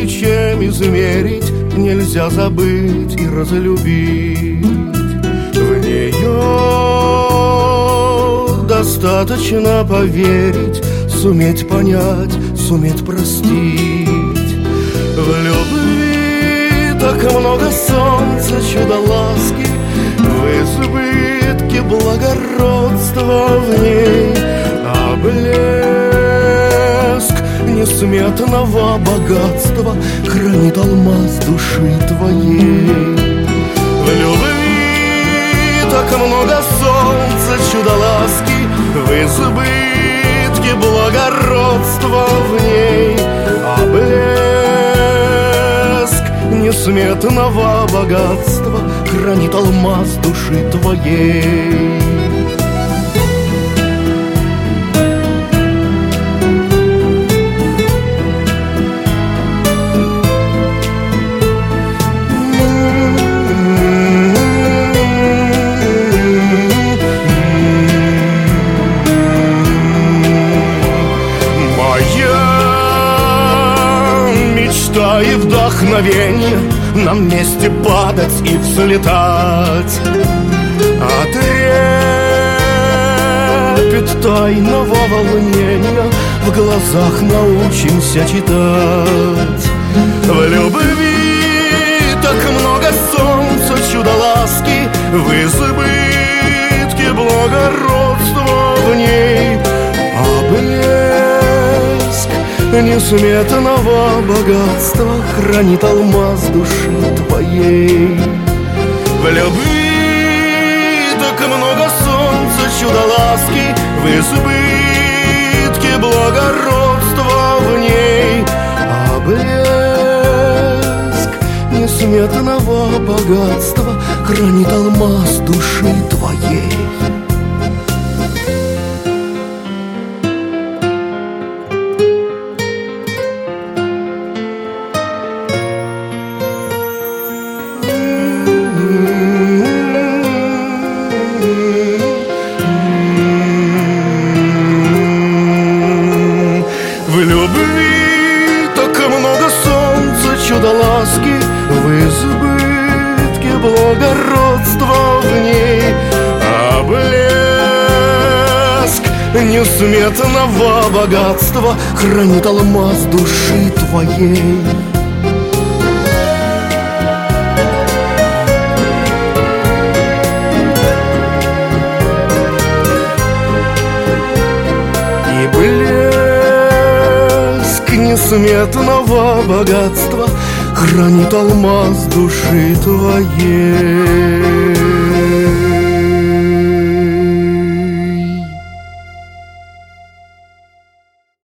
ничем измерить, нельзя забыть и разлюбить. В нее достаточно поверить, суметь понять, суметь простить. В любви так много солнца, чудо-ласки, в избытке благородства в ней, а блеск несметного богатства хранит алмаз души твоей. В любви так много солнца, чудо-ласки, в избытке благородства в ней, а блеск несметного богатства хранит алмаз души твоей. И вдохновенье нам вместе падать и взлетать. А трепет тайного волнения в глазах научимся читать. В любви так много солнца, чудо-ласки, в избытке благородства в ней, а блеск несметного богатства хранит алмаз души твоей. В любви так много солнца, чудо-ласки, в избытке благородства в ней, а блеск несметного богатства хранит алмаз души твоей. В любви так много солнца, чудо-ласки, в избытке благородства в ней, а блеск несметного богатства хранит алмаз души твоей. И блеск несметного богатства хранит алмаз души твоей.